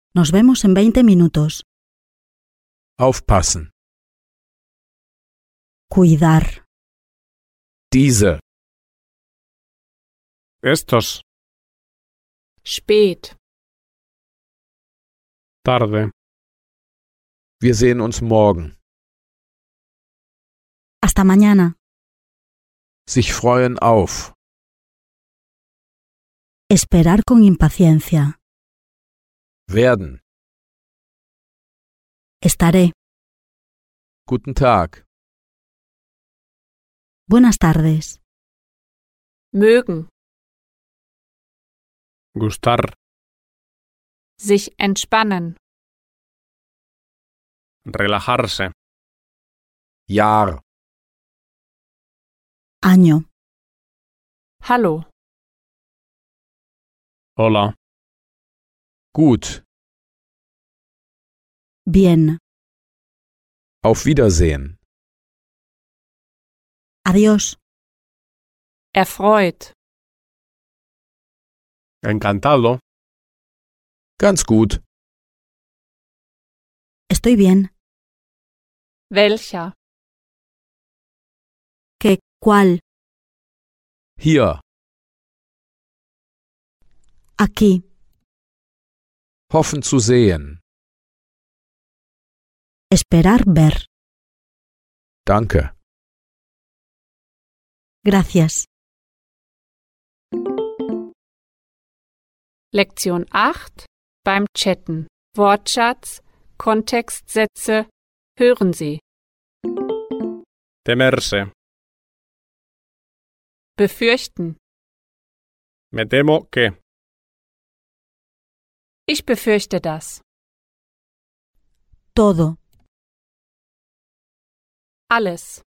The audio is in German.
Nos vemos en 20 minutos. Aufpassen. Cuidar. Diese. Estos. Spät. Tarde. Wir sehen uns morgen. Hasta mañana. Sich freuen auf. Esperar con impaciencia. Werden. Estaré. Guten Tag. Buenas tardes. Mögen. Gustar. Sich entspannen. Relajarse. Jahr. Año. Hallo. Hola. Gut. Bien. Auf Wiedersehen. Adiós. Erfreut. Encantado. Ganz gut. Estoy bien. Welcher? ¿Qué? ¿Cuál? Hier. Aquí. Hoffen zu sehen. Esperar ver. Danke. Gracias. Lektion 8 beim Chatten. Wortschatz, Kontextsätze. Hören Sie. Temerse. Befürchten. Me temo que. Ich befürchte das. Todo. Alles.